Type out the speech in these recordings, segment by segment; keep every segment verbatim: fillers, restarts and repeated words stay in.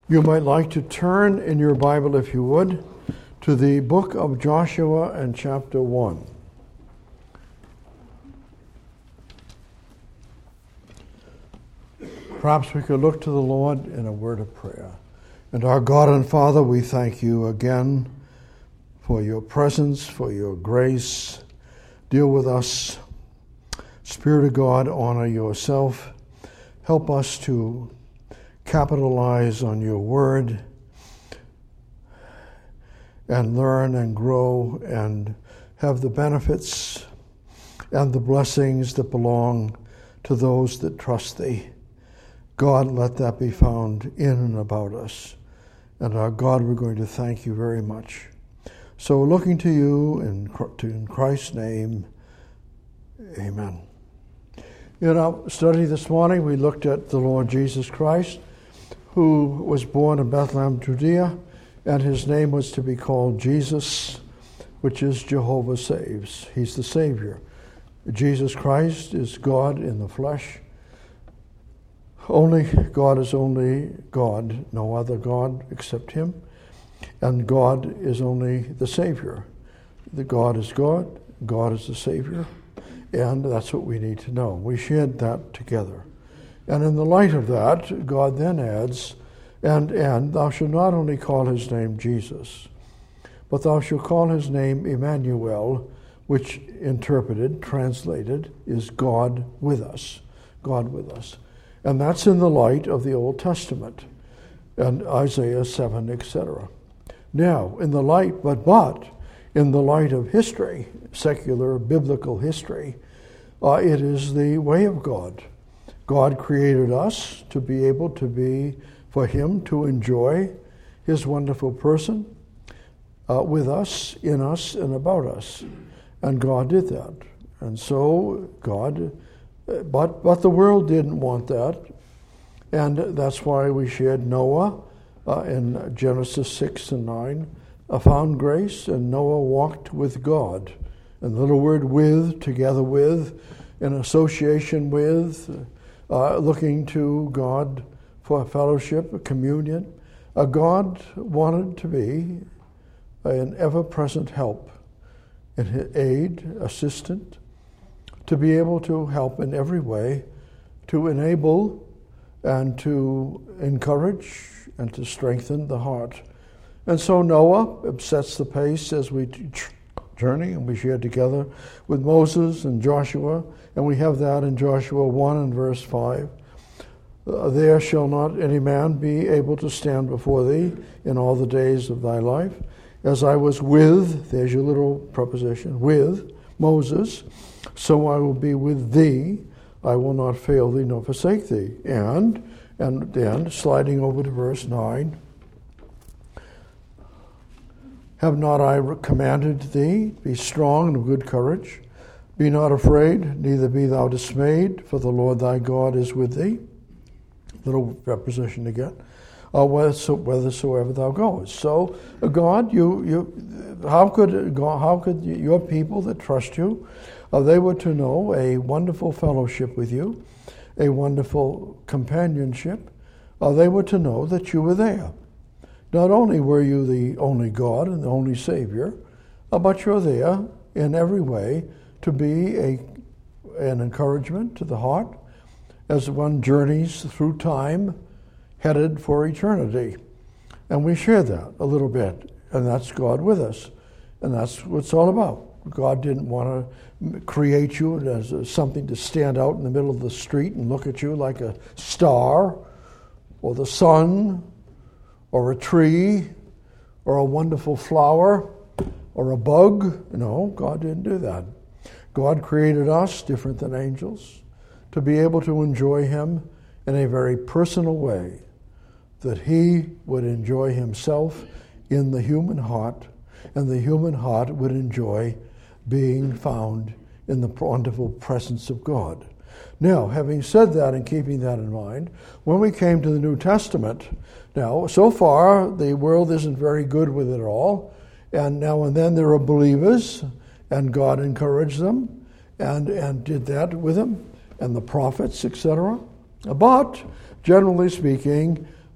You might like to turn in your Bible, if you would, to the book of Joshua and chapter one. Perhaps we could look to the Lord in a word of prayer. And our God and Father, we thank you again for your presence, for your grace. Deal with us. Spirit of God, honor yourself. Help us to capitalize on your word and learn and grow and have the benefits and the blessings that belong to those that trust thee. God, let that be found in and about us. And our God, we're going to thank you very much. So looking to you in, in Christ's name, amen. In our study this morning, we looked at the Lord Jesus Christ, who was born in Bethlehem, Judea, and his name was to be called Jesus, which is Jehovah Saves. He's the Savior. Jesus Christ is God in the flesh. Only God is only God, no other God except him. And God is only the Savior. The God is God, God is the Savior, and that's what we need to know. We shared that together. And in the light of that, God then adds, and, and thou shalt not only call his name Jesus, but thou shalt call his name Emmanuel, which interpreted, translated, is God with us. God with us. And that's in the light of the Old Testament and Isaiah seven, et cetera. Now, in the light, but but in the light of history, secular biblical history, uh, it is the way of God. God created us to be able to be, for him to enjoy his wonderful person uh, with us, in us, and about us. And God did that. And so God, but, but the world didn't want that. And that's why we shared Noah uh, in Genesis six and nine, uh, found grace, and Noah walked with God. And the little word with, together with, in association with, Uh, looking to God for fellowship, communion. Uh, God wanted to be an ever-present help, an aid, assistant, to be able to help in every way, to enable and to encourage and to strengthen the heart. And so Noah sets the pace as we journey, and we share together with Moses and Joshua, and we have that in Joshua one and verse five. Uh, there shall not any man be able to stand before thee in all the days of thy life, as I was with, there's your little preposition, with Moses, so I will be with thee, I will not fail thee nor forsake thee. And, and then, sliding over to verse nine, have not I commanded thee, be strong and of good courage, be not afraid, neither be thou dismayed, for the Lord thy God is with thee. Little preposition again. Uh, whithersoever thou goest. So, uh, God, you, you, how could God, how could your people that trust you, uh, they were to know a wonderful fellowship with you, a wonderful companionship. Uh, they were to know that you were there. Not only were you the only God and the only Savior, uh, but you're there in every way to be a an encouragement to the heart as one journeys through time headed for eternity. And we share that a little bit, and that's God with us. And that's what it's all about. God didn't want to create you as a, something to stand out in the middle of the street and look at you like a star or the sun or a tree, or a wonderful flower, or a bug. No, God didn't do that. God created us, different than angels, to be able to enjoy him in a very personal way, that he would enjoy himself in the human heart, and the human heart would enjoy being found in the wonderful presence of God. Now, having said that and keeping that in mind, when we came to the New Testament, now, so far, the world isn't very good with it all, and now and then there are believers, and God encouraged them, and, and did that with them, and the prophets, et cetera. But, generally speaking,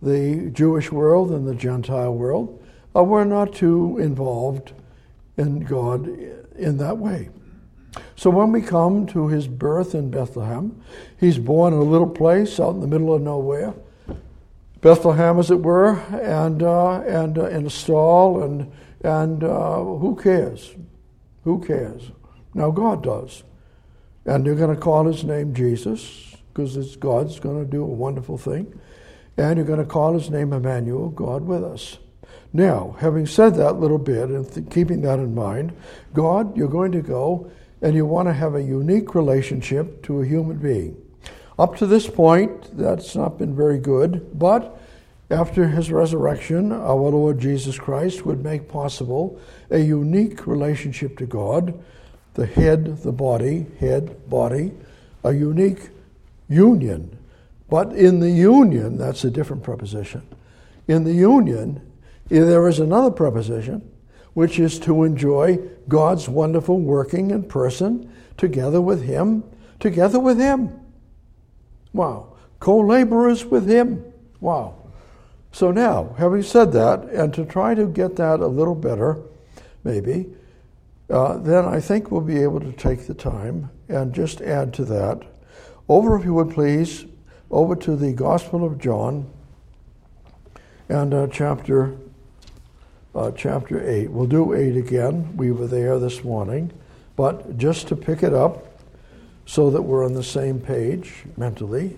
the Jewish world and the Gentile world uh, were not too involved in God in that way. So when we come to his birth in Bethlehem, he's born in a little place out in the middle of nowhere, Bethlehem, as it were, and uh, and uh, in a stall, and and uh, who cares? Who cares? Now God does, and you're going to call his name Jesus because it's God's going to do a wonderful thing, and you're going to call his name Emmanuel, God with us. Now, having said that little bit and th- keeping that in mind, God, you're going to go and you want to have a unique relationship to a human being. Up to this point, that's not been very good, but after his resurrection, our Lord Jesus Christ would make possible a unique relationship to God, the head, the body, head, body, a unique union. But in the union, that's a different preposition. In the union, there is another preposition, which is to enjoy God's wonderful working in person together with him, together with him. Wow. Co-laborers with him. Wow. So now, having said that, and to try to get that a little better, maybe, uh, then I think we'll be able to take the time and just add to that. Over, if you would please, over to the Gospel of John and uh, chapter uh, chapter eight. We'll do eight again. We were there this morning, but just to pick it up so that we're on the same page mentally.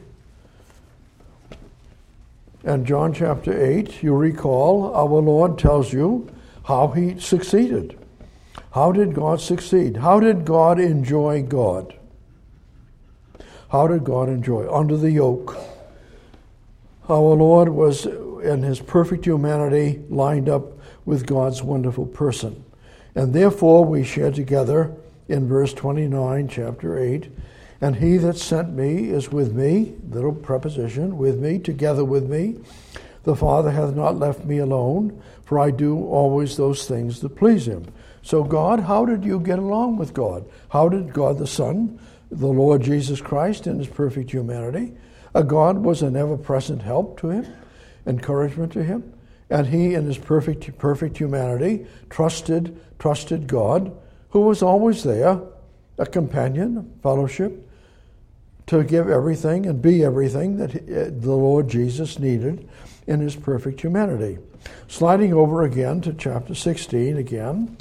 And John chapter eight, you recall, our Lord tells you how he succeeded. How did God succeed? How did God enjoy God? How did God enjoy? Under the yoke. Our Lord was, in his perfect humanity, lined up with God's wonderful person. And therefore we share together in verse twenty-nine, chapter eight, and he that sent me is with me, little preposition, with me, together with me. The Father hath not left me alone, for I do always those things that please him. So God, how did you get along with God? How did God the Son, the Lord Jesus Christ in his perfect humanity, a God was an ever-present help to him, encouragement to him, and he in his perfect perfect humanity trusted trusted God, who was always there, a companion, fellowship, to give everything and be everything that the Lord Jesus needed in his perfect humanity. Sliding over again to chapter sixteen again,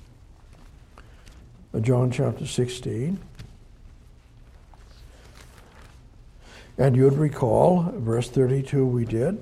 John chapter sixteen. And you'd recall, verse thirty-two we did,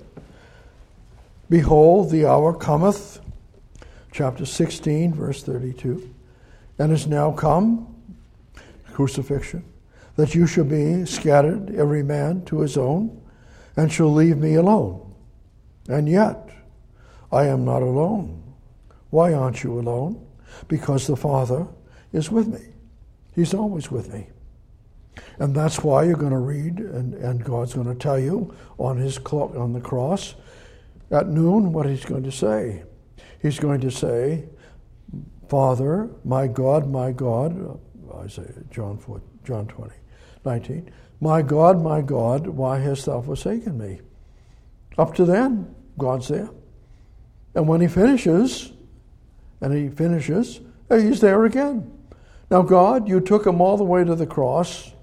behold, the hour cometh, chapter sixteen, verse thirty-two, and is now come, crucifixion, that you shall be scattered, every man to his own, and shall leave me alone. And yet, I am not alone. Why aren't you alone? Because the Father is with me. He's always with me. And that's why you're going to read, and, and God's going to tell you on his clo- on the cross at noon what he's going to say. He's going to say, Father, my God, my God, Isaiah, John four, John twenty, nineteen, my God, my God, why hast thou forsaken me? Up to then, God's there. And when he finishes, and he finishes, he's there again. Now, God, you took him all the way to the cross,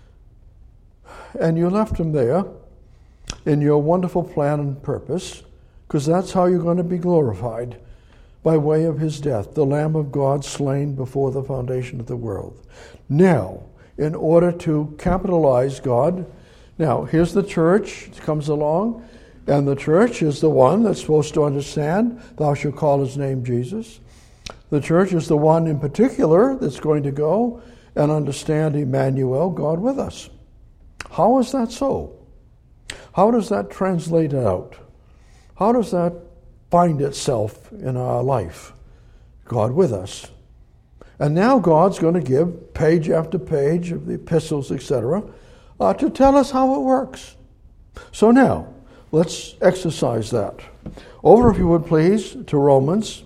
and you left him there in your wonderful plan and purpose, because that's how you're going to be glorified, by way of his death, the Lamb of God slain before the foundation of the world. Now, in order to capitalize God, now, here's the church that comes along, and the church is the one that's supposed to understand, thou shalt call his name Jesus. The church is the one in particular that's going to go and understand Emmanuel, God with us. How is that so? How does that translate out? How does that find itself in our life? God with us. And now God's going to give page after page of the epistles, et cetera, uh, to tell us how it works. So now, let's exercise that. Over, if you would please, to Romans.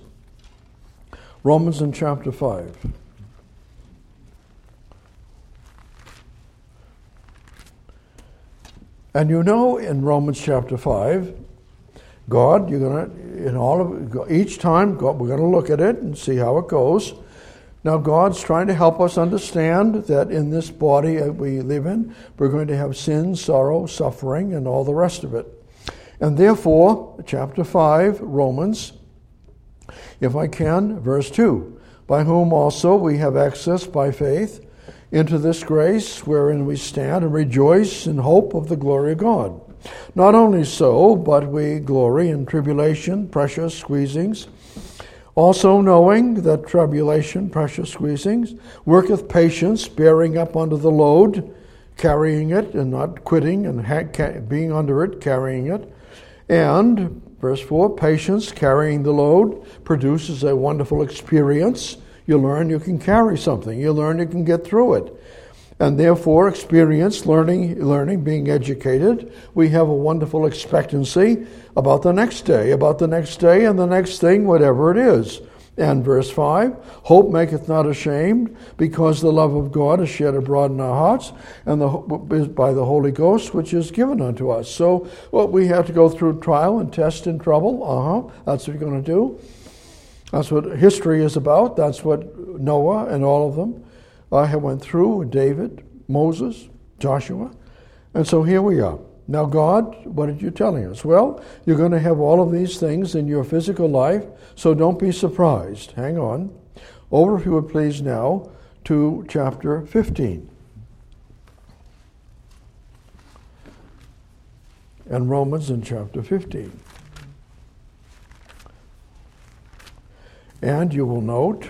Romans in chapter five. And you know in Romans chapter five, God, you're going to, in all of each time, God, we're going to look at it and see how it goes. Now, God's trying to help us understand that in this body we live in, we're going to have sin, sorrow, suffering, and all the rest of it. And therefore, chapter five, Romans, if I can, verse two, by whom also we have access by faith into this grace wherein we stand and rejoice in hope of the glory of God. Not only so, but we glory in tribulation, precious squeezings, also knowing that tribulation, precious squeezings, worketh patience, bearing up under the load, carrying it and not quitting, and ha- ca- being under it, carrying it. And, verse four, patience, carrying the load, produces a wonderful experience. You learn you can carry something. You learn you can get through it. And therefore, experience, learning, learning, being educated, we have a wonderful expectancy about the next day, about the next day and the next thing, whatever it is. And verse five, hope maketh not ashamed, because the love of God is shed abroad in our hearts, and the, by the Holy Ghost, which is given unto us. So, well, we have to go through trial and test and trouble. Uh-huh, that's what you're going to do. That's what history is about. That's what Noah and all of them I have went through, David, Moses, Joshua. And so here we are. Now, God, what are you telling us? Well, you're going to have all of these things in your physical life, so don't be surprised. Hang on. Over, if you would please, now to chapter fifteen. And Romans in chapter fifteen. And you will note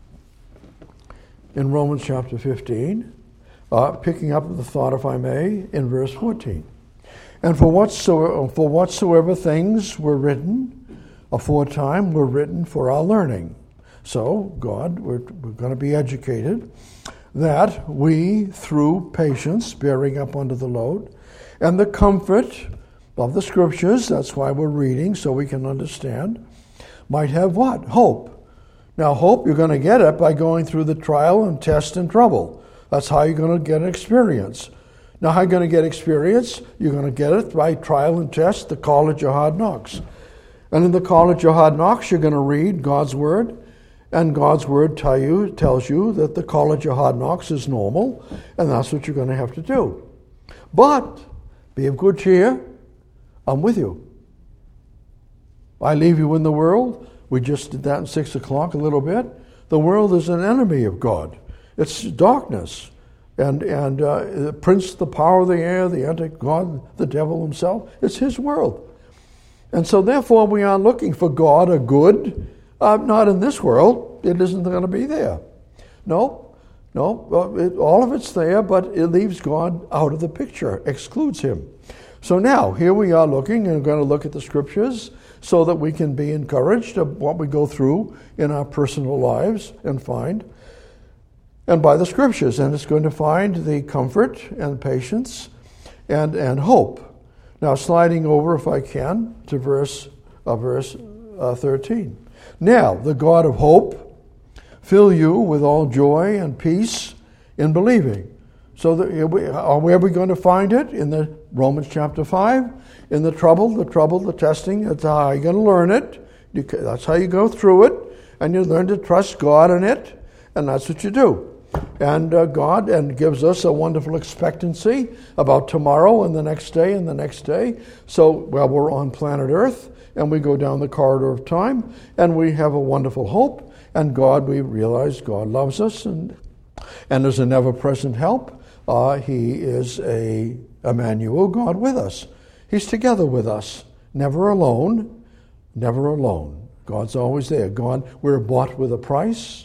in Romans chapter fifteen, uh, picking up the thought, if I may, in verse fourteen. And for whatsoever, for whatsoever things were written aforetime were written for our learning. So, God, we're, we're going to be educated, that we, through patience, bearing up under the load, and the comfort of the Scriptures, that's why we're reading, so we can understand, might have what? Hope. Now, hope, you're going to get it by going through the trial and test and trouble. That's how you're going to get an experience. Now, how are you going to get experience? You're going to get it by trial and test, the college of hard knocks. And in the college of hard knocks, you're going to read God's Word, and God's Word tell you, tells you that the college of hard knocks is normal, and that's what you're going to have to do. But, be of good cheer, I'm with you. I leave you in the world. We just did that in six o'clock a little bit. The world is an enemy of God. It's darkness. And and uh, the prince, the power of the air, the anti-God, the devil himself, it's his world. And so therefore we are looking for God, a good, uh, not in this world. It isn't going to be there. No, no, it, all of it's there, but it leaves God out of the picture, excludes him. So now, here we are looking, and we're going to look at the Scriptures so that we can be encouraged of what we go through in our personal lives and find. And by the Scriptures, and it's going to find the comfort and patience and, and hope. Now, sliding over, if I can, to verse, uh, verse uh, thirteen. Now, the God of hope fill you with all joy and peace in believing. So that, are we ever going to find it? In the Romans chapter five, in the trouble, the trouble, the testing, that's how you're going to learn it. You, that's how you go through it, and you learn to trust God in it, and that's what you do. And uh, God and gives us a wonderful expectancy about tomorrow and the next day and the next day. So, well, we're on planet Earth, and we go down the corridor of time, and we have a wonderful hope. And God, we realize God loves us, and and there's an ever-present help. Uh, he is a Emmanuel, God with us. He's together with us, never alone, never alone. God's always there. God, we're bought with a price.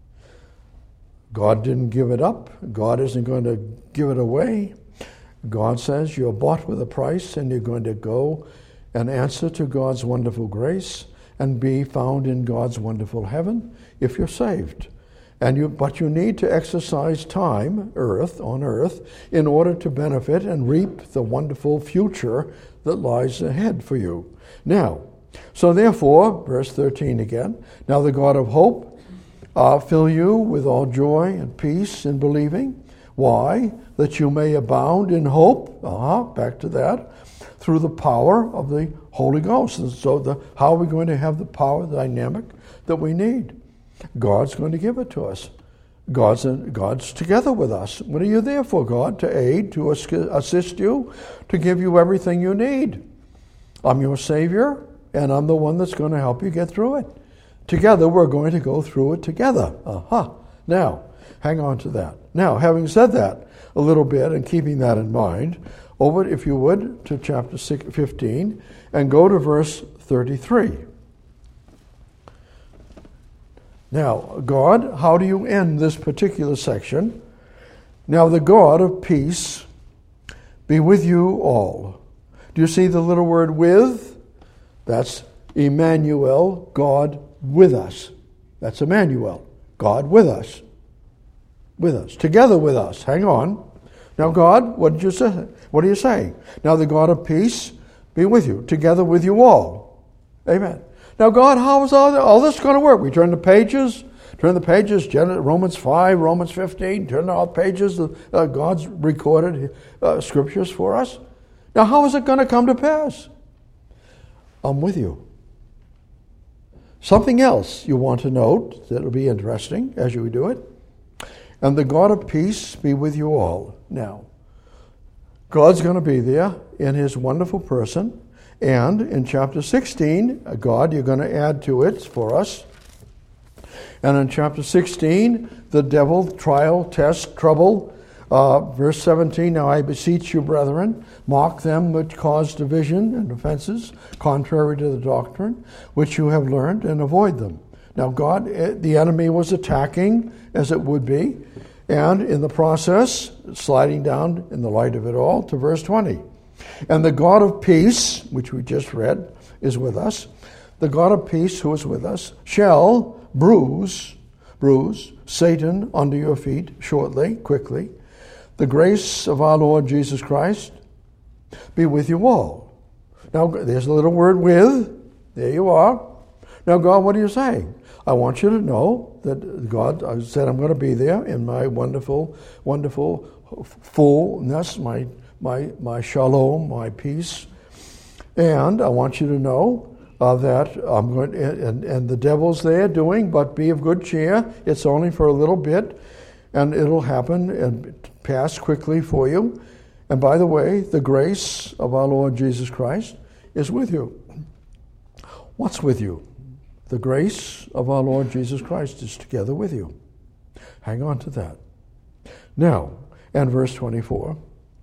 God didn't give it up. God isn't going to give it away. God says you're bought with a price, and you're going to go and answer to God's wonderful grace and be found in God's wonderful heaven if you're saved. And you, but you need to exercise time, earth, on earth, in order to benefit and reap the wonderful future that lies ahead for you. Now, so therefore, verse thirteen again, now the God of hope uh, fill you with all joy and peace in believing. Why? That you may abound in hope. Uh-huh, back to that. through the power of the Holy Ghost. And so the, how are we going to have the power, the dynamic that we need? God's going to give it to us. God's, God's together with us. What are you there for, God? To aid, to assist you, to give you everything you need. I'm your Savior, and I'm the one that's going to help you get through it. Together, we're going to go through it together. Aha. Now, hang on to that. Now, having said that a little bit and keeping that in mind, over, if you would, to chapter fifteen and go to verse thirty-three. Now, God, how do you end this particular section? Now, the God of peace be with you all. Do you see the little word with? That's Emmanuel, God with us. That's Emmanuel, God with us. With us, together with us. Hang on. Now, God, what did you say? What are you saying? Now, the God of peace be with you, together with you all. Amen. Now, God, how is all, all this going to work? We turn the pages, turn the pages, Romans five, Romans fifteen, turn all the pages, uh, God's recorded uh, scriptures for us. Now, how is it going to come to pass? I'm with you. Something else you want to note that will be interesting as you do it. And the God of peace be with you all. Now, God's going to be there in his wonderful person. And in chapter sixteen, God, you're going to add to it for us. And in chapter sixteen, the devil, trial, test, trouble. Uh, verse seventeen, now I beseech you, brethren, mark them which cause division and offenses, contrary to the doctrine, which you have learned, and avoid them. Now God, the enemy was attacking, as it would be, and in the process, sliding down in the light of it all, to verse twenty. And the God of peace, which we just read, is with us. The God of peace who is with us shall bruise, bruise Satan under your feet shortly, quickly. The grace of our Lord Jesus Christ be with you all. Now, there's a little word with. There you are. Now, God, what are you saying? I want you to know that God I said I'm going to be there in my wonderful, wonderful fullness, my my my shalom, my peace. And I want you to know uh, that I'm going to, and, and the devil's there doing, but be of good cheer. It's only for a little bit, and it'll happen and pass quickly for you. And by the way, the grace of our Lord Jesus Christ is with you. What's with you? The grace of our Lord Jesus Christ is together with you. Hang on to that. Now, and verse twenty-four,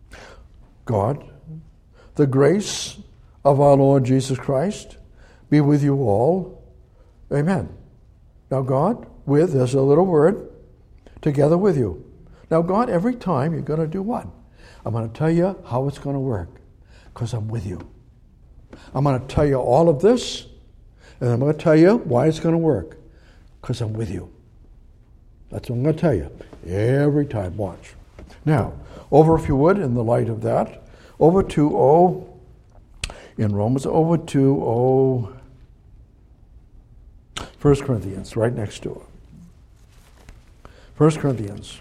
God, the grace of our Lord Jesus Christ be with you all. Amen. Now, God, with, there's a little word, together with you. Now, God, every time you're going to do what? I'm going to tell you how it's going to work, because I'm with you. I'm going to tell you all of this, and I'm going to tell you why it's going to work, because I'm with you. That's what I'm going to tell you every time. Watch. Now, over, if you would, in the light of that, over to O, in Romans, over to O, First Corinthians, right next to it. First Corinthians.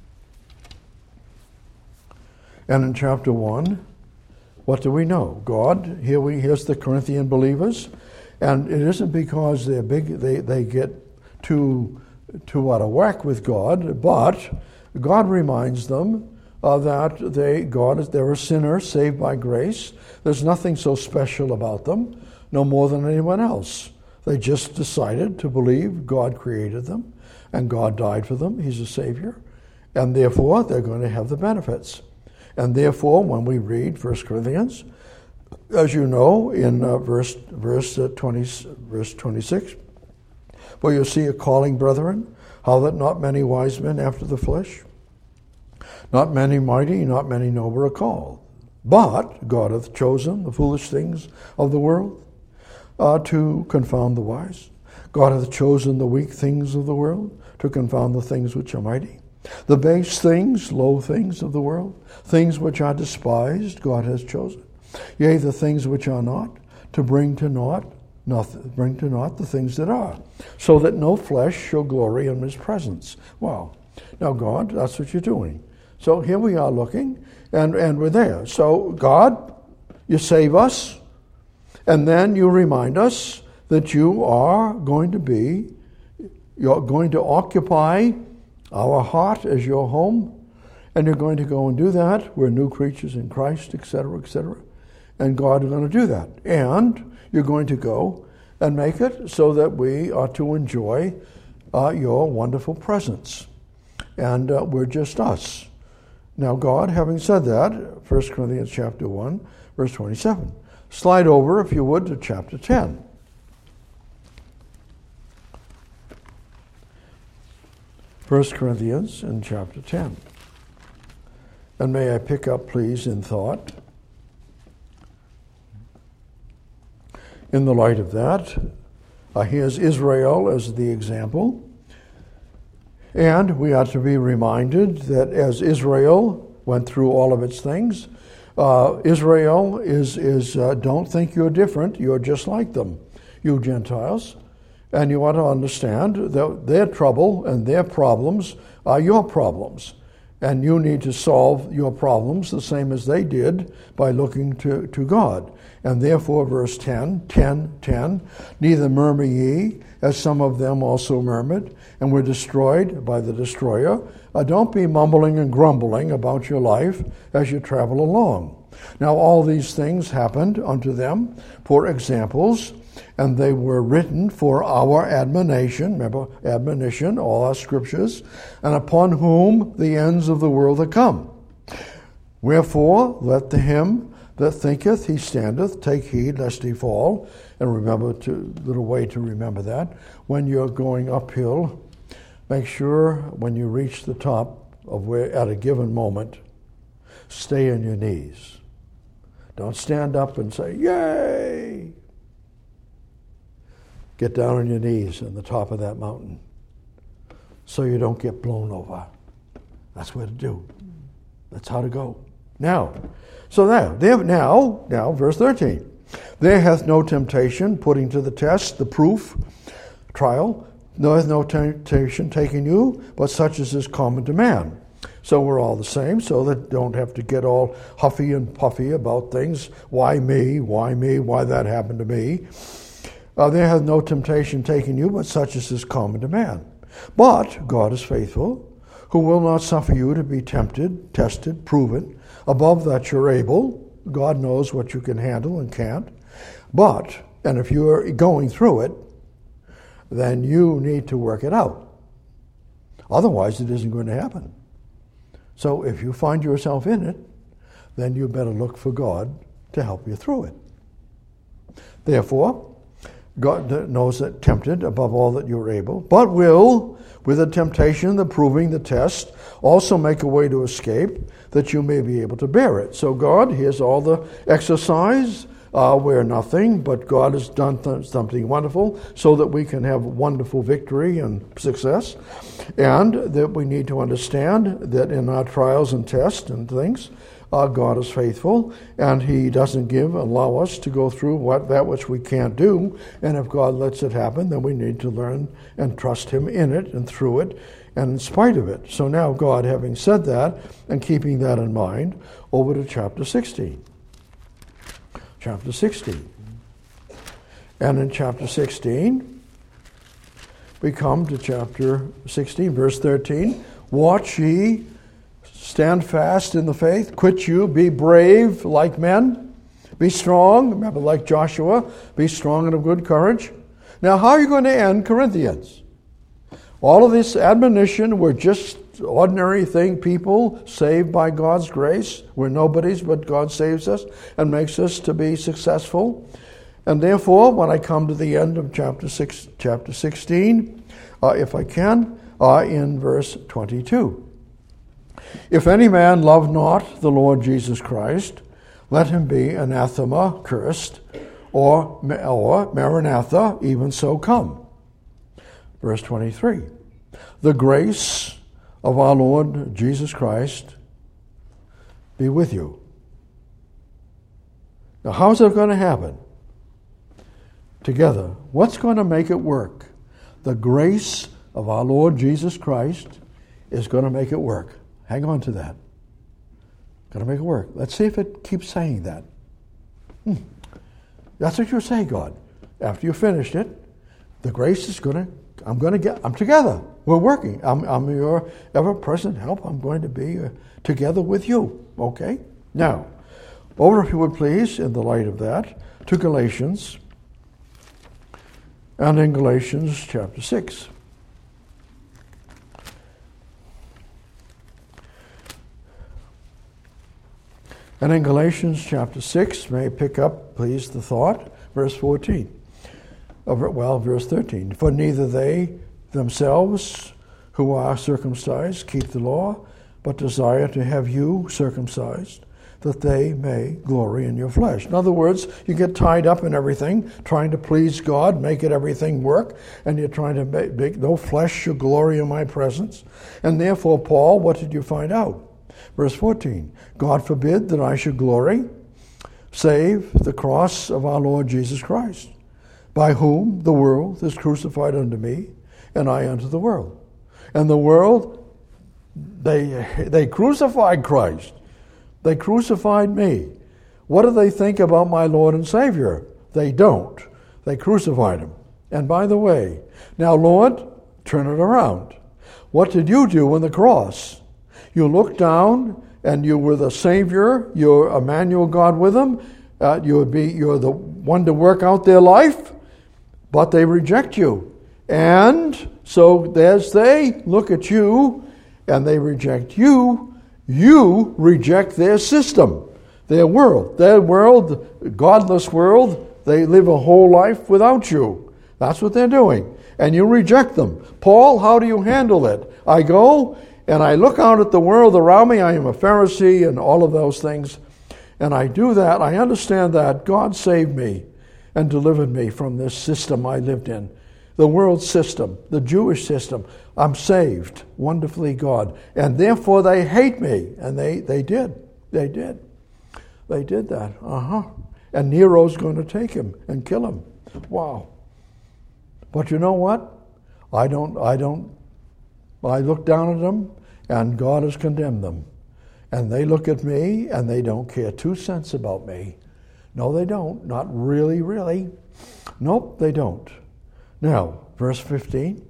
And in chapter one, what do we know? God, here we here's the Corinthian believers, and it isn't because they're big, they, they get too too out of whack with God, but God reminds them uh, that they God is they're a sinner saved by grace. There's nothing so special about them, no more than anyone else. They just decided to believe God created them, and God died for them. He's a Savior, and therefore they're going to have the benefits. And therefore, when we read First Corinthians, as you know, in uh, verse verse uh, twenty, verse twenty-six, for you see a calling, brethren, how that not many wise men after the flesh, not many mighty, not many noble are called, but God hath chosen the foolish things of the world uh, to confound the wise. God hath chosen the weak things of the world to confound the things which are mighty. The base things, low things of the world, things which are despised, God has chosen. Yea, the things which are not, to bring to naught, nothing, bring to naught the things that are, so that no flesh shall glory in his presence. Wow. Now, God, that's what you're doing. So here we are looking, and, and we're there. So God You save us, and then you remind us that you are going to be, you're going to occupy our heart as your home, and you're going to go and do that. We're new creatures in Christ, et cetera, et cetera. And God is going to do that. And you're going to go and make it so that we are to enjoy uh, your wonderful presence. And uh, we're just us. Now, God, having said that, First Corinthians chapter one, verse twenty-seven. Slide over, if you would, to chapter ten. First Corinthians in chapter ten. And may I pick up, please, in thought. In the light of that, uh, here's Israel as the example. And we are to be reminded that as Israel went through all of its things, uh, Israel is, is uh, don't think you're different, you're just like them, you Gentiles. And you ought to understand that their trouble and their problems are your problems. And you need to solve your problems the same as they did by looking to, to God. And therefore, verse ten, ten, ten, neither murmur ye, as some of them also murmured, and were destroyed by the destroyer. Uh, don't be mumbling and grumbling about your life as you travel along. Now, all these things happened unto them for examples, and they were written for our admonition, remember, admonition, all our scriptures, and upon whom the ends of the world are come. Wherefore, let the him that thinketh he standeth take heed lest he fall. And remember, to little way to remember that, when you're going uphill, make sure when you reach the top of where, at a given moment, stay on your knees. Don't stand up and say, yay! Get down on your knees on the top of that mountain so you don't get blown over. That's what to do. That's how to go. Now, so now, there, now, now, verse thirteen. There hath no temptation putting to the test the proof, trial, there hath no temptation taken you, but such as is common to man. So we're all the same, so that don't have to get all huffy and puffy about things. Why me? Why me? Why that happened to me? Uh, there hath no temptation taken you, but such as is common to man. But God is faithful, who will not suffer you to be tempted, tested, proven, above that you're able. God knows what you can handle and can't. But, and if you're going through it, then you need to work it out. Otherwise, it isn't going to happen. So if you find yourself in it, then you better look for God to help you through it. Therefore, God knows that tempted above all that you're able, but will, with the temptation, the proving, the test, also make a way to escape, that you may be able to bear it. So God, here's all the exercise. Uh, we're nothing, but God has done th- something wonderful so that we can have wonderful victory and success. And that we need to understand that in our trials and tests and things, Uh, God is faithful, and He doesn't give, allow us to go through what that which we can't do. And if God lets it happen, then we need to learn and trust Him in it and through it and in spite of it. So now God, having said that and keeping that in mind, over to chapter sixteen. Chapter sixteen. And in chapter sixteen, we come to chapter sixteen, verse thirteen. Watch ye, stand fast in the faith, quit you, be brave like men, be strong, remember like Joshua, be strong and of good courage. Now how are you going to end Corinthians? All of this admonition, we're just ordinary thing, people saved by God's grace. We're nobodies, but God saves us and makes us to be successful. And therefore, when I come to the end of chapter six, chapter sixteen, uh, if I can, uh, in verse twenty-two. If any man love not the Lord Jesus Christ, let him be anathema, cursed, or, or Maranatha, even so come. Verse twenty-three. The grace of our Lord Jesus Christ be with you. Now, how's it going to happen? Together. What's going to make it work? The grace of our Lord Jesus Christ is going to make it work. Hang on to that. Going to make it work. Let's see if it keeps saying that. Hmm. That's what you say, God. After you finished it, the grace is going to, I'm going to get, I'm together. We're working. I'm, I'm your ever-present help. I'm going to be uh, together with you. Okay? Now, over, if you would please, in the light of that, to Galatians, and in Galatians chapter six. And in Galatians chapter six, may I pick up, please, the thought, verse fourteen. Well, verse thirteen. For neither they themselves who are circumcised keep the law, but desire to have you circumcised, that they may glory in your flesh. In other words, you get tied up in everything, trying to please God, make it everything work, and you're trying to make, make no flesh shall glory in my presence. And therefore, Paul, what did you find out? Verse fourteen, God forbid that I should glory, save the cross of our Lord Jesus Christ, by whom the world is crucified unto me, and I unto the world. And the world, they they crucified Christ. They crucified me. What do they think about my Lord and Savior? They don't. They crucified him. And by the way, now, Lord, turn it around. What did you do on the cross? You looked down and you were the Savior. You're Emmanuel, God with them. Uh, you would be, you're the one to work out their life, but they reject you. And so as they look at you and they reject you, you reject their system, their world. Their world, godless world, they live a whole life without you. That's what they're doing. And you reject them. Paul, how do you handle it? I go and I look out at the world around me. I am a Pharisee and all of those things. And I do that. I understand that God saved me and delivered me from this system I lived in. The world system, the Jewish system. I'm saved, wonderfully God. And therefore they hate me. And they, they did. They did. They did that. Uh-huh. And Nero's going to take him and kill him. Wow. But you know what? I don't, I don't, I look down at them and God has condemned them. And they look at me and they don't care two cents about me. No, they don't. Not really, really. Nope, they don't. Now, verse fifteen.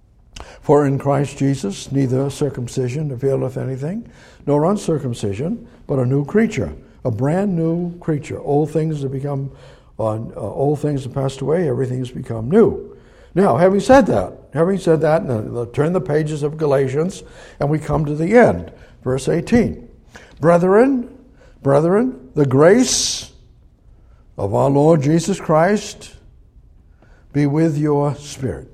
For in Christ Jesus neither circumcision availeth anything, nor uncircumcision, but a new creature, a brand new creature. Old things have become, uh, uh, old things have passed away, everything has become new. Now, having said that, having said that, now, turn the pages of Galatians, and we come to the end. Verse eighteen. Brethren, brethren, the grace of our Lord Jesus Christ be with your spirit.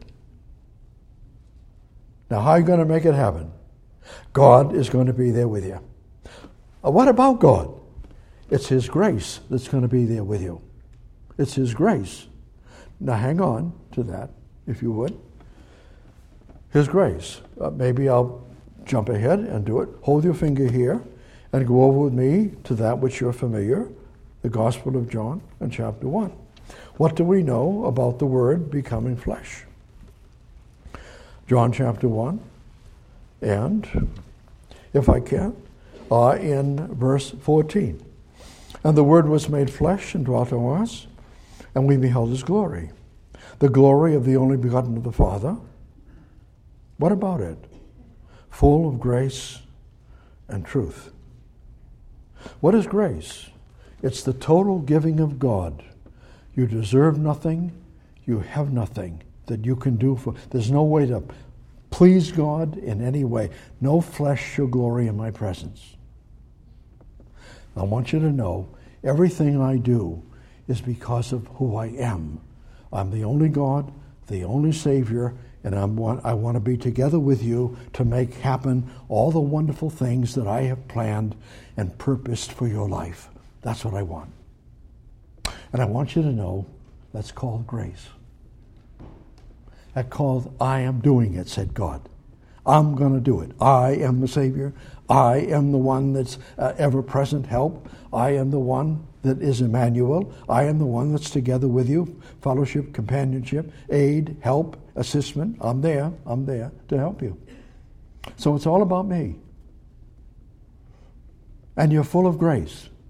Now, how are you going to make it happen? God is going to be there with you. Uh, what about God? It's His grace that's going to be there with you. It's His grace. Now, hang on to that, if you would. His grace. Uh, maybe I'll jump ahead and do it. Hold your finger here and go over with me to that which you're familiar, the Gospel of John and chapter one. What do we know about the Word becoming flesh? John chapter one, and, if I can, uh, in verse fourteen. And the Word was made flesh and dwelt among us, and we beheld His glory, the glory of the only begotten of the Father. What about it? Full of grace and truth. What is grace? It's the total giving of God. You deserve nothing, you have nothing that you can do for. There's no way to please God in any way. No flesh shall glory in my presence. I want you to know everything I do is because of who I am. I'm the only God, the only Savior, and I'm one, I want to be together with you to make happen all the wonderful things that I have planned and purposed for your life. That's what I want. And I want you to know that's called grace. That's called, I am doing it, said God. I'm going to do it. I am the Savior. I am the one that's uh, ever-present help. I am the one that is Emmanuel. I am the one that's together with you. Fellowship, companionship, aid, help, assistment. I'm there. I'm there to help you. So it's all about me. And you're full of grace.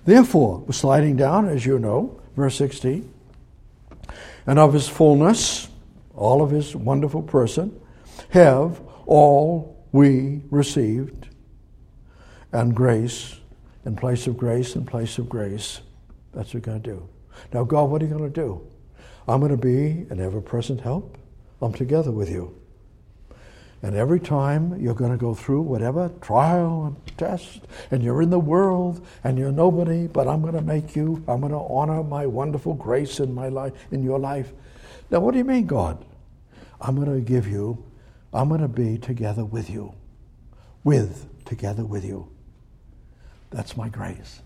Therefore, sliding down, as you know, verse sixteen, and of his fullness, all of his wonderful person, have all we received, and grace in place of grace in place of grace. That's what we're going to do. Now, God, what are you going to do? I'm going to be an ever-present help. I'm together with you. And every time you're going to go through whatever trial and test, and you're in the world, and you're nobody, but I'm going to make you, I'm going to honor my wonderful grace in my life, in your life. Now, what do you mean, God? I'm going to give you, I'm going to be together with you. With, together with you. That's my grace.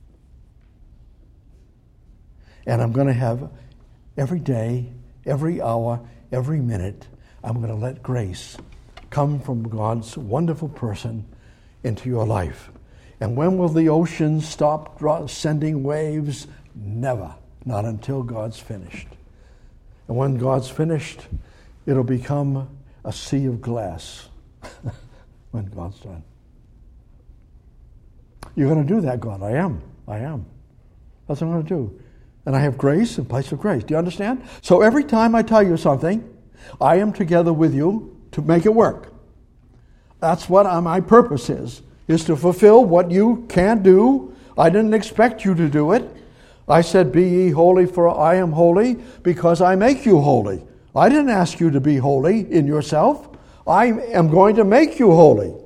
And I'm going to have every day, every hour, every minute, I'm going to let grace come from God's wonderful person into your life. And when will the ocean stop sending waves? Never. Not until God's finished. And when God's finished, it'll become a sea of glass when God's done. You're going to do that, God. I am. I am. That's what I'm going to do. And I have grace in place of grace. Do you understand? So every time I tell you something, I am together with you to make it work. That's what my purpose is, is to fulfill what you can't do. I didn't expect you to do it. I said, be ye holy, for I am holy, because I make you holy. I didn't ask you to be holy in yourself. I am going to make you holy.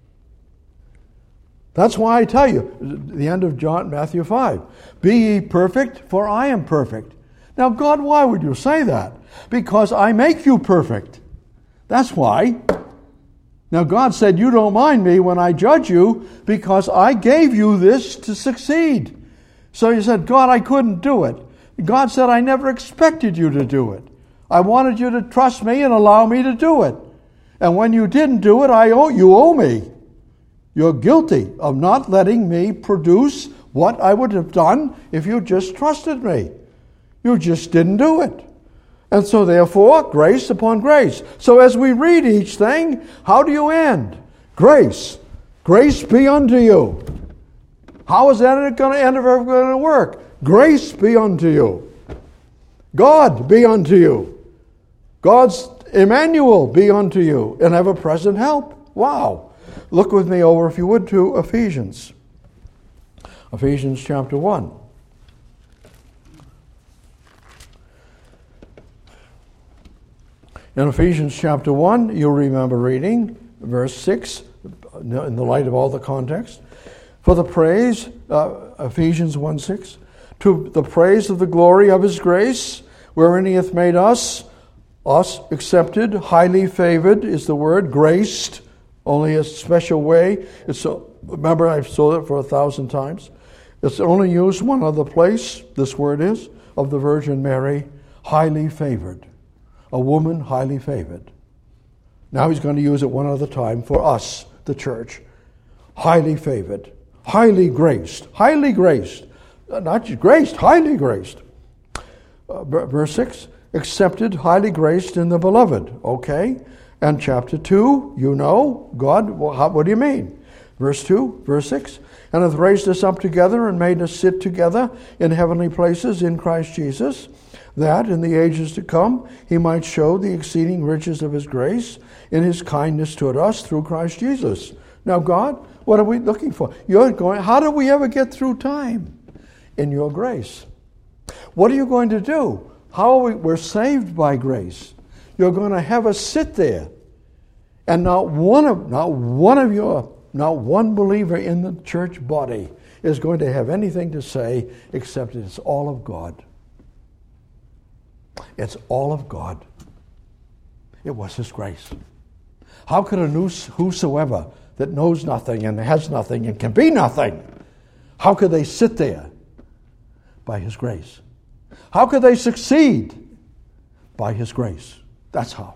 That's why I tell you, the end of John, Matthew five, be ye perfect, for I am perfect. Now, God, why would you say that? Because I make you perfect. That's why. Now, God said, you don't mind me when I judge you because I gave you this to succeed. So you said, God, I couldn't do it. God said, I never expected you to do it. I wanted you to trust me and allow me to do it. And when you didn't do it, I owe, you owe me. You're guilty of not letting me produce what I would have done if you just trusted me. You just didn't do it. And so therefore, grace upon grace. So as we read each thing, how do you end? Grace. Grace be unto you. How is that going to end if ever going to work? Grace be unto you. God be unto you. God's Emmanuel be unto you and ever-present help. Wow. Look with me over, if you would, to Ephesians. Ephesians chapter one. In Ephesians chapter one, you'll remember reading verse six, in the light of all the context. For the praise, uh, Ephesians one six, to the praise of the glory of his grace, wherein he hath made us, us accepted, highly favored is the word, graced, only a special way. It's so, remember, I've said it for a thousand times. It's only used one other place, this word is, of the Virgin Mary, highly favored. A woman highly favored. Now he's going to use it one other time for us, the church. Highly favored. Highly graced. Highly graced. Not just graced, highly graced. Uh, verse six, accepted, highly graced in the beloved. Okay. And chapter two, you know, God, well, how, what do you mean? Verse two, verse six, and hath raised us up together and made us sit together in heavenly places in Christ Jesus, that in the ages to come he might show the exceeding riches of his grace in his kindness toward us through Christ Jesus. Now, God, what are we looking for? You're going, how do we ever get through time? In your grace. What are you going to do? How are we? We're saved by grace. You're going to have us sit there, and not one of not one of your not one believer in the church body is going to have anything to say except it's all of God. It's all of God. It was his grace. How could a whosoever that knows nothing and has nothing and can be nothing, how could they sit there? By his grace. How could they succeed? By his grace. That's how.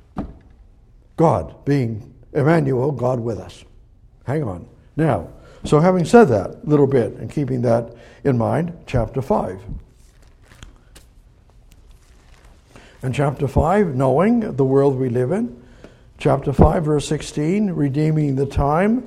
God being Emmanuel, God with us. Hang on. Now, so having said that little bit and keeping that in mind, chapter five. And chapter five, knowing the world we live in. Chapter five, verse sixteen, redeeming the time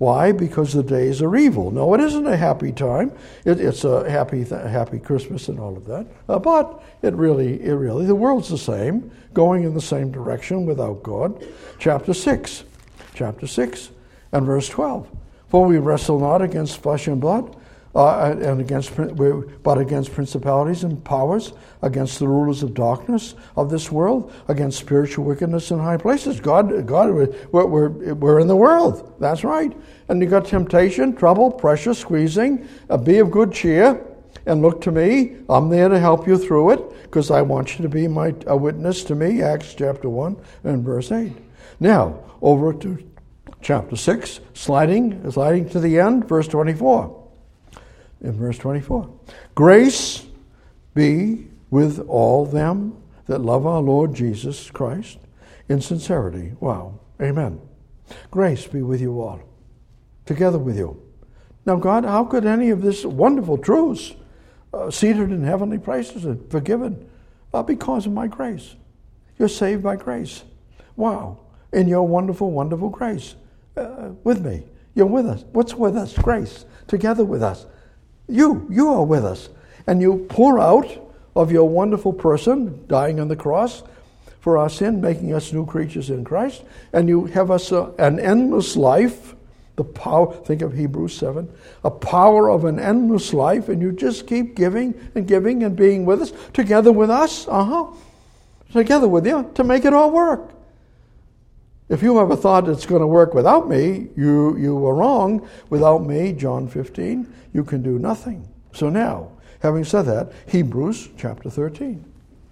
Why? Because the days are evil. No, it isn't a happy time. It, it's a happy, th- happy Christmas and all of that. Uh, but it really, it really, the world's the same, going in the same direction without God. Chapter six, chapter six, and verse twelve. For we wrestle not against flesh and blood, uh, and against, but against principalities and powers, against the rulers of darkness of this world, against spiritual wickedness in high places. God, God, we're, we're, we're in the world. That's right. And you got temptation, trouble, pressure, squeezing. Uh, be of good cheer and look to me. I'm there to help you through it because I want you to be my a witness to me. Acts chapter one and verse eight. Now over to chapter six, sliding, sliding to the end, verse twenty-four. In verse twenty-four, grace be with all them that love our Lord Jesus Christ in sincerity. Wow. Amen. Grace be with you all, together with you. Now, God, how could any of this wonderful truths, uh, seated in heavenly places and forgiven, uh, because of my grace? You're saved by grace. Wow. In your wonderful, wonderful grace. Uh, with me. You're with us. What's with us? Grace. Together with us. You, you are with us. And you pour out of your wonderful person, dying on the cross for our sin, making us new creatures in Christ. And you have us a, an endless life, the power, think of Hebrews seven, a power of an endless life, and you just keep giving and giving and being with us, together with us, uh-huh, together with you, to make it all work. If you ever thought it's going to work without me, you, you were wrong. Without me, John fifteen, you can do nothing. So now, having said that, Hebrews chapter thirteen.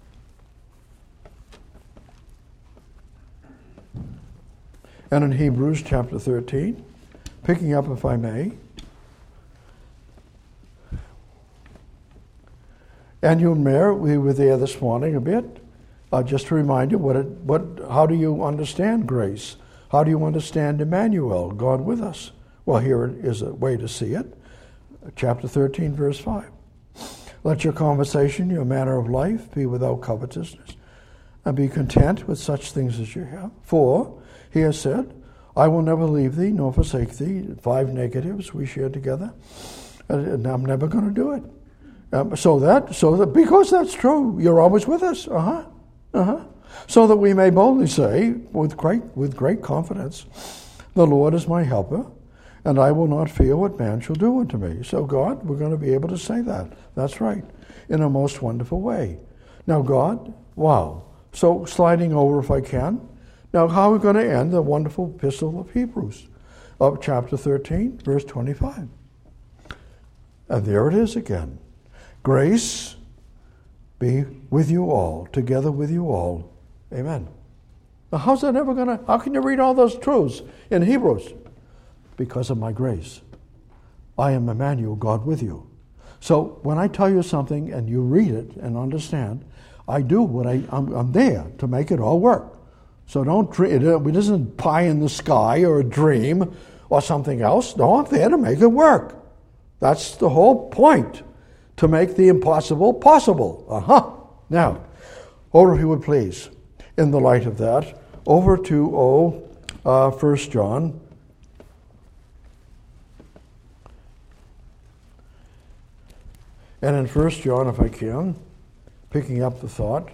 And in Hebrews chapter thirteen, picking up, if I may, and you may, we were there this morning a bit. Uh, just to remind you, what, it, what, how do you understand grace? How do you understand Emmanuel, God with us? Well, here is a way to see it. Chapter thirteen, verse five. Let your conversation, your manner of life, be without covetousness, and be content with such things as you have. For he has said, I will never leave thee nor forsake thee. Five negatives we shared together. And I'm never going to do it. Um, so that, so that, because that's true, you're always with us. Uh-huh. Uh-huh. So that we may boldly say, with great with great confidence, the Lord is my helper, and I will not fear what man shall do unto me. So God, we're going to be able to say that. That's right, in a most wonderful way. Now God, wow. So sliding over if I can. Now how are we going to end the wonderful epistle of Hebrews, of chapter thirteen, verse twenty-five. And there it is again. Grace be with you all, together with you all. Amen. Now, how's that ever going to, how can you read all those truths in Hebrews? Because of my grace. I am Emmanuel, God with you. So when I tell you something and you read it and understand, I do what I, I'm, I'm there to make it all work. So don't, it, it isn't pie in the sky or a dream or something else. No, I'm there to make it work. That's the whole point. To make the impossible possible. Uh-huh. Now, over if you would please, in the light of that, over to, oh, uh, First John. And in First John, if I can, picking up the thought.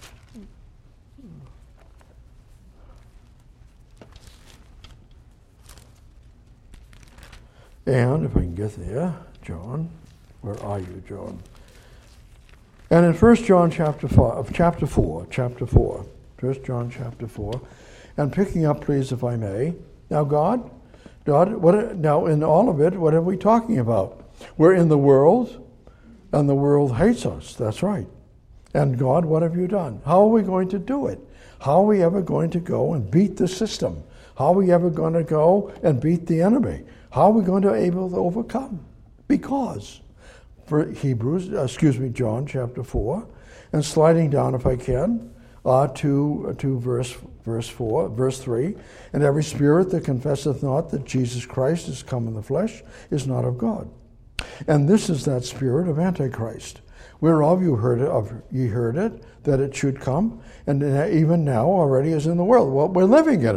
And if I can get there, John. Where are you, John? And in First John chapter four, chapter four, chapter four, First John chapter four, and picking up, please, if I may. Now, God, God, what? Now, in all of it, what are we talking about? We're in the world, and the world hates us. That's right. And God, what have you done? How are we going to do it? How are we ever going to go and beat the system? How are we ever going to go and beat the enemy? How are we going to be able to overcome? Because. For Hebrews, uh, excuse me, John chapter four, and sliding down, if I can, uh, to uh, to verse verse four, verse three. And every spirit that confesseth not that Jesus Christ is come in the flesh is not of God. And this is that spirit of Antichrist, whereof you heard it, of ye heard it, that it should come, and even now already is in the world. Well, we're living in it.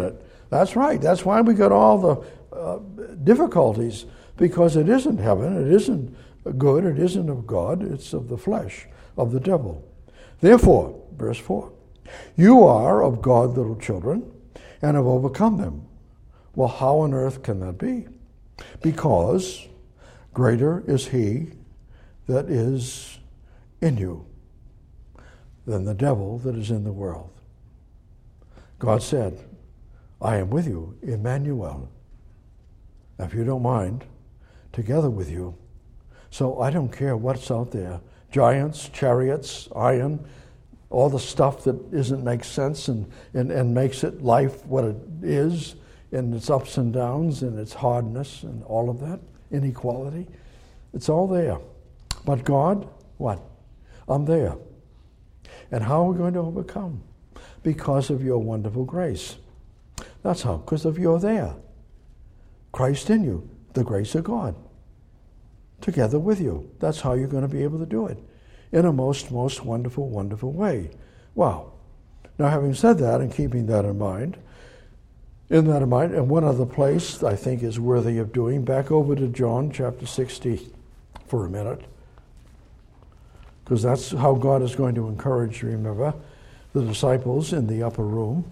That's right. That's why we got all the uh, difficulties, because it isn't heaven, it isn't good, it isn't of God, it's of the flesh, of the devil. Therefore, verse four, you are of God little children and have overcome them. Well, how on earth can that be? Because greater is he that is in you than the devil that is in the world. God said, I am with you, Emmanuel. Now, if you don't mind, together with you. So I don't care what's out there. Giants, chariots, iron, all the stuff that isn't makes sense and, and, and makes it life what it is, and its ups and downs and its hardness and all of that, inequality. It's all there. But God, what? I'm there. And how are we going to overcome? Because of your wonderful grace. That's how, because of you're there. Christ in you, the grace of God, together with you. That's how you're going to be able to do it, in a most, most wonderful, wonderful way. Wow. Now, having said that and keeping that in mind, in that in mind, and one other place I think is worthy of doing, back over to John chapter sixty for a minute, because that's how God is going to encourage, remember, the disciples in the upper room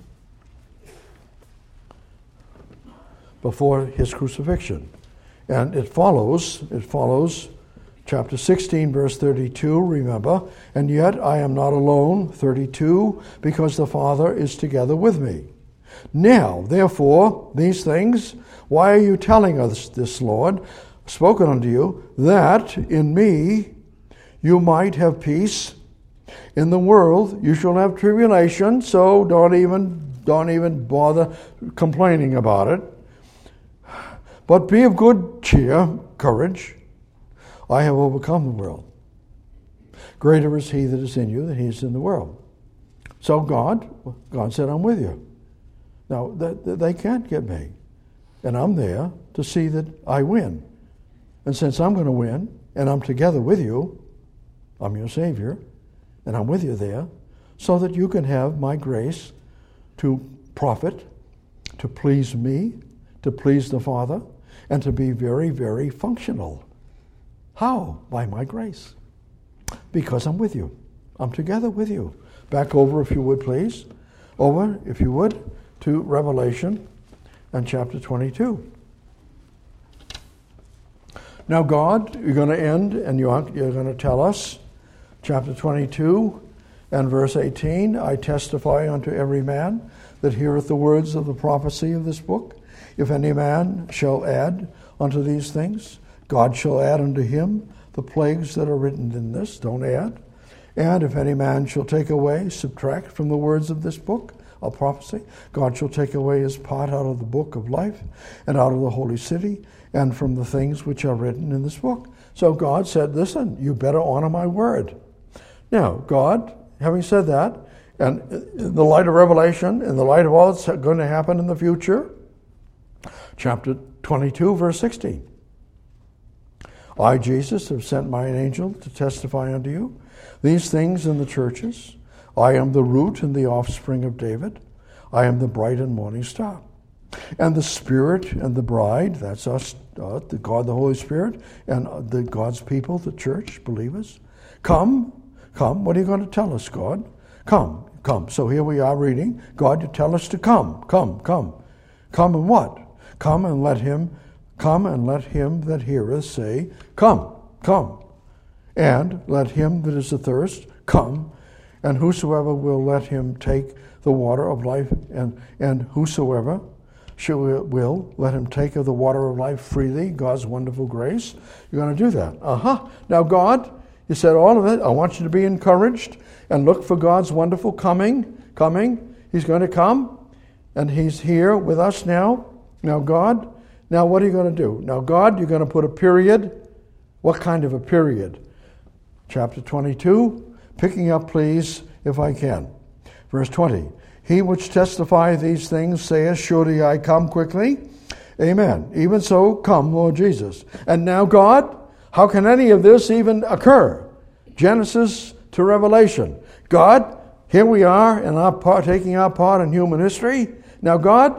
before his crucifixion. And it follows, it follows chapter sixteen, verse thirty-two, remember, and yet I am not alone, thirty-two, because the Father is together with me. Now, therefore, these things, why are you telling us this, Lord, spoken unto you, that in me you might have peace? In the world you shall have tribulation, so don't even, don't even bother complaining about it. But be of good cheer, courage. I have overcome the world. Greater is he that is in you than he is in the world. So God, God said, I'm with you. Now, they can't get me. And I'm there to see that I win. And since I'm going to win, and I'm together with you, I'm your Savior, and I'm with you there, so that you can have my grace to profit, to please me, to please the Father, and to be very, very functional. How? By my grace. Because I'm with you. I'm together with you. Back over, if you would, please. Over, if you would, to Revelation and chapter twenty-two. Now, God, you're going to end, and you're, you're going to tell us, chapter twenty-two and verse eighteen, I testify unto every man that heareth the words of the prophecy of this book. If any man shall add unto these things, God shall add unto him the plagues that are written in this. Don't add. And if any man shall take away, subtract from the words of this book of prophecy, God shall take away his part out of the book of life and out of the holy city and from the things which are written in this book. So God said, listen, you better honor my word. Now, God, having said that, and in the light of Revelation, in the light of all that's going to happen in the future, chapter twenty-two, verse sixteen. I, Jesus, have sent mine angel to testify unto you these things in the churches. I am the root and the offspring of David. I am the bright and morning star. And the Spirit and the bride, that's us, uh, the God, the Holy Spirit, and the God's people, the church, believers. Come, come. What are you going to tell us, God? Come, come. So here we are reading. God, you tell us to come, come, come. Come and what? Come and let him, come and let him that heareth say, come, come. And let him that is athirst come, and whosoever will let him take the water of life, and, and whosoever shall, will let him take of the water of life freely, God's wonderful grace. You're going to do that. Uh-huh. Now, God, you said all of it. I want you to be encouraged and look for God's wonderful coming, coming. He's going to come, and he's here with us now. Now, God, now what are you going to do? Now, God, you're going to put a period. What kind of a period? Chapter twenty-two. Picking up, please, if I can. Verse twenty. He which testifieth these things saith, surely I come quickly. Amen. Even so, come, Lord Jesus. And now, God, how can any of this even occur? Genesis to Revelation. God, here we are in our part, taking our part in human history. Now, God,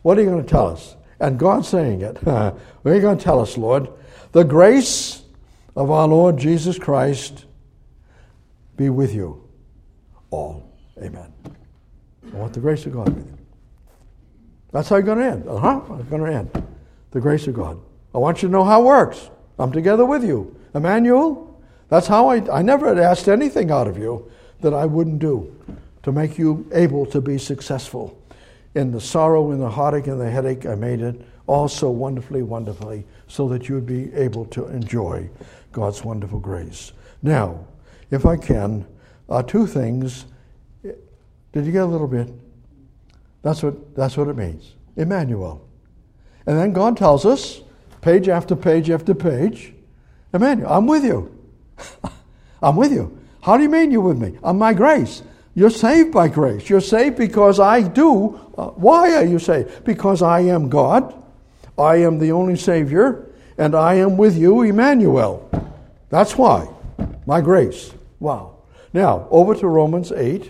What are you going to tell us? And God's saying it. What are you going to tell us, Lord? The grace of our Lord Jesus Christ be with you all. Amen. I want the grace of God with you. That's how you're going to end. Uh-huh. I'm going to end. The grace of God. I want you to know how it works. I'm together with you. Emmanuel, that's how I, I never had asked anything out of you that I wouldn't do to make you able to be successful. In the sorrow, in the heartache, and the headache, I made it all so wonderfully, wonderfully, so that you'd be able to enjoy God's wonderful grace. Now, if I can, uh, two things. Did you get a little bit? That's what that's what it means. Emmanuel. And then God tells us, page after page after page, Emmanuel, I'm with you. I'm with you. How do you mean you're with me? I'm my grace. You're saved by grace. You're saved because I do. Uh, why are you saved? Because I am God. I am the only Savior. And I am with you, Emmanuel. That's why. My grace. Wow. Now, over to Romans eight.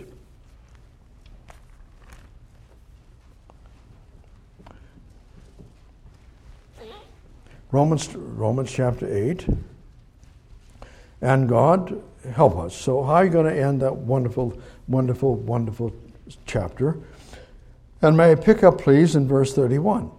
Romans, Romans chapter eight. And God, help us. So how are you going to end that wonderful, wonderful, wonderful chapter? And may I pick up, please, in verse thirty-one.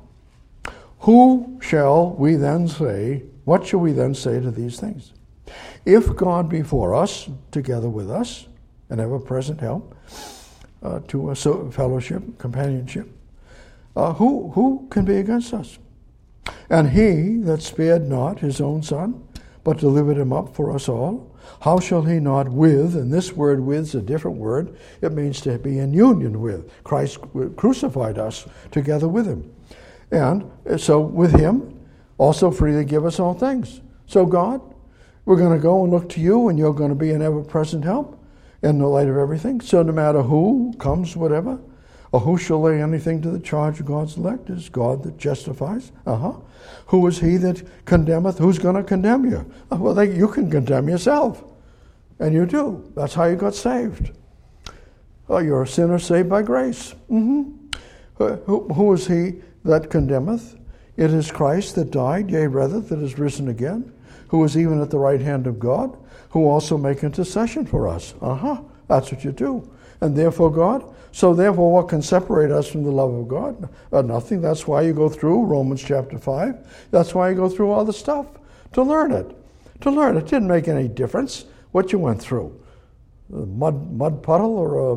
Who shall we then say, what shall we then say to these things? If God be for us, together with us, and ever-present help, uh, to a so fellowship, companionship, uh, who, who can be against us? And he that spared not his own son, but delivered him up for us all, how shall he not with, and this word with is a different word, it means to be in union with. Christ crucified us together with him. And so with him, also freely give us all things. So God, we're going to go and look to you, and you're going to be an ever-present help in the light of everything. So no matter who comes, whatever, or who shall lay anything to the charge of God's elect, is God that justifies. Uh-huh. Who is he that condemneth? Who's going to condemn you? Well, they, you can condemn yourself. And you do. That's how you got saved. Oh, you're a sinner saved by grace. Mm-hmm. Who, who is he that condemneth? It is Christ that died, yea, rather, that is risen again, who is even at the right hand of God, who also make intercession for us. Uh-huh. That's what you do. And therefore, God, so therefore what can separate us from the love of God? Uh, nothing. That's why you go through Romans chapter five. That's why you go through all the stuff, to learn it. To learn it. It didn't make any difference what you went through. A mud, mud puddle or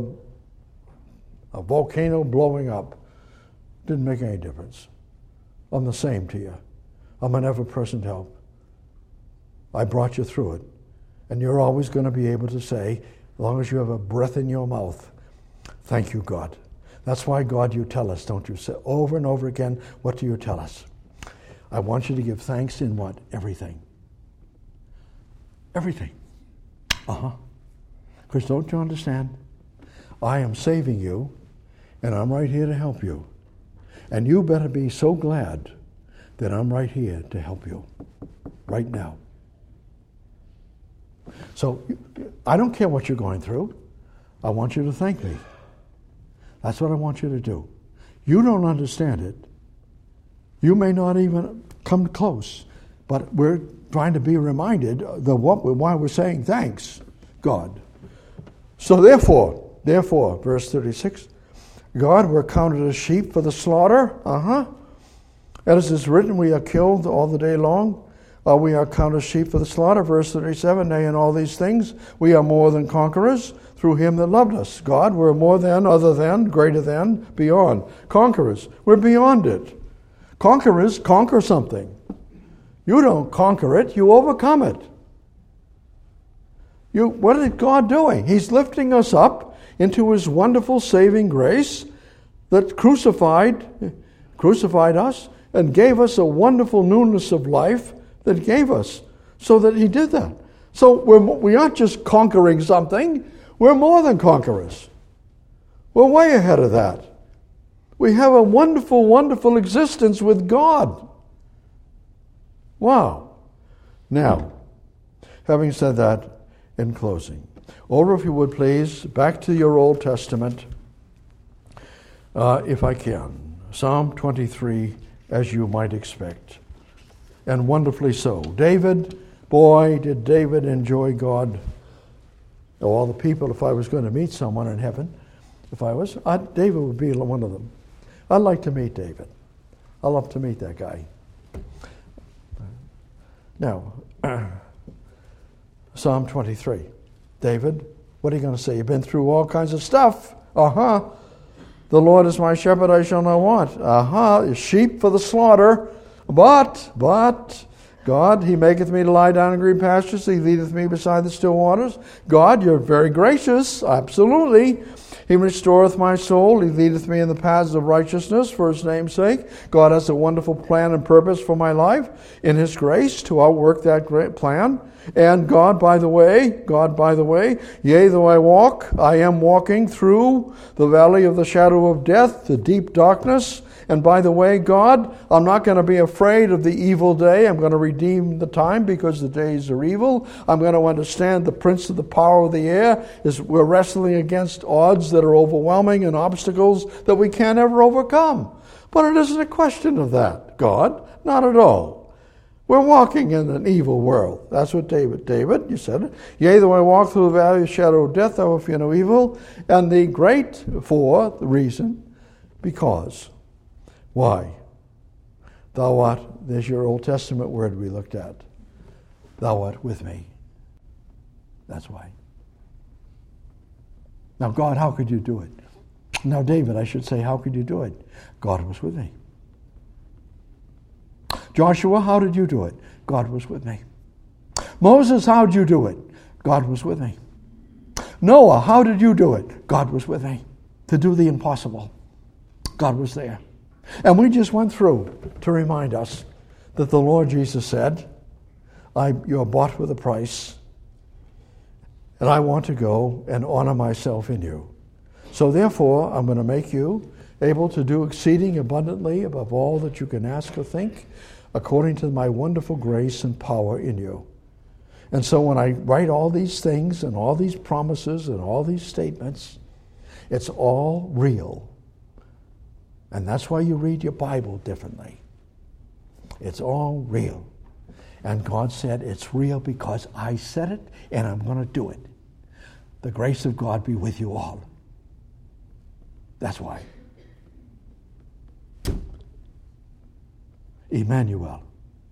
a, a volcano blowing up. Didn't make any difference. I'm the same to you. I'm an ever-present help. I brought you through it. And you're always going to be able to say, as long as you have a breath in your mouth, thank you, God. That's why, God, you tell us, don't you? Say over and over again, what do you tell us? I want you to give thanks in what? Everything. Everything. Uh-huh. Because don't you understand? I am saving you, and I'm right here to help you. And you better be so glad that I'm right here to help you right now. So I don't care what you're going through. I want you to thank me. That's what I want you to do. You don't understand it. You may not even come close, but we're trying to be reminded the what why we're saying thanks, God. So therefore, therefore, verse thirty-six, God, we're counted as sheep for the slaughter. Uh-huh. As is written, we are killed all the day long. Uh, we are counted as sheep for the slaughter. Verse thirty-seven, nay, in all these things, we are more than conquerors through him that loved us. God, we're more than, other than, greater than, beyond. Conquerors. We're beyond it. Conquerors conquer something. You don't conquer it, you overcome it. You, what is God doing? He's lifting us up into his wonderful saving grace that crucified, crucified us and gave us a wonderful newness of life that gave us, so that he did that. So we're, we aren't just conquering something, we're more than conquerors. We're way ahead of that. We have a wonderful, wonderful existence with God. Wow. Now, having said that, in closing, over, if you would please, back to your Old Testament, uh, if I can. Psalm twenty-three, as you might expect, and wonderfully so. David, boy, did David enjoy God. Of all the people, if I was going to meet someone in heaven, if I was, I'd, David would be one of them. I'd like to meet David. I'd love to meet that guy. Now, Psalm twenty-three. David, what are you going to say? You've been through all kinds of stuff. Uh-huh. The Lord is my shepherd, I shall not want. Uh-huh. Sheep for the slaughter. But, but, God, He maketh me to lie down in green pastures. He leadeth me beside the still waters. God, You're very gracious. Absolutely. He restoreth my soul. He leadeth me in the paths of righteousness for His name's sake. God has a wonderful plan and purpose for my life in His grace to outwork that great plan. And God, by the way, God, by the way, yea, though I walk, I am walking through the valley of the shadow of death, the deep darkness. And by the way, God, I'm not going to be afraid of the evil day. I'm going to redeem the time because the days are evil. I'm going to understand the prince of the power of the air is we're wrestling against odds that are overwhelming and obstacles that we can't ever overcome. But it isn't a question of that, God. Not at all. We're walking in an evil world. That's what David, David, you said it. Yea, though I walk through the valley of the shadow of death, I will fear no evil. And the great for, the reason, because. Why? Thou art, there's your Old Testament word we looked at. Thou art with me. That's why. Now, God, how could you do it? Now, David, I should say, how could you do it? God was with me. Joshua, how did you do it? God was with me. Moses, how did you do it? God was with me. Noah, how did you do it? God was with me. To do the impossible. God was there. And we just went through to remind us that the Lord Jesus said, I, you're bought with a price, and I want to go and honor myself in you. So therefore, I'm going to make you able to do exceeding abundantly above all that you can ask or think, according to my wonderful grace and power in you. And so when I write all these things and all these promises and all these statements, it's all real. And that's why you read your Bible differently. It's all real. And God said, it's real because I said it and I'm going to do it. The grace of God be with you all. That's why. Emmanuel.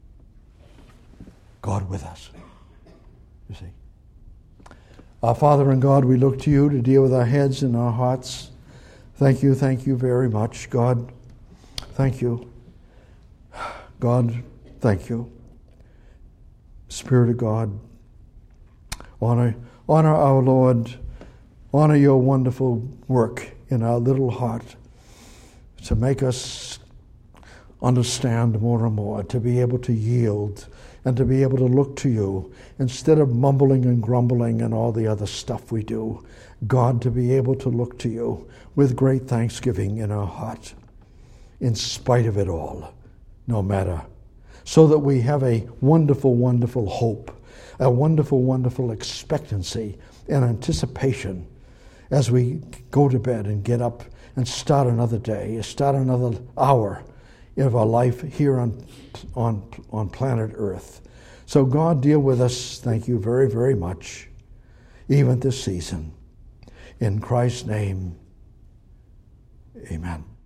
God with us. You see. Our Father and God, we look to you to deal with our heads and our hearts. Thank you, thank you very much, God. Thank you. God, thank you. Spirit of God, honor, honor our Lord. Honor your wonderful work in our little heart to make us understand more and more, to be able to yield and to be able to look to you instead of mumbling and grumbling and all the other stuff we do. God, to be able to look to you with great thanksgiving in our heart, in spite of it all, no matter, so that we have a wonderful, wonderful hope, a wonderful, wonderful expectancy and anticipation as we go to bed and get up and start another day, start another hour of our life here on, on, on planet Earth. So God, deal with us, thank you very, very much, even this season. In Christ's name, amen.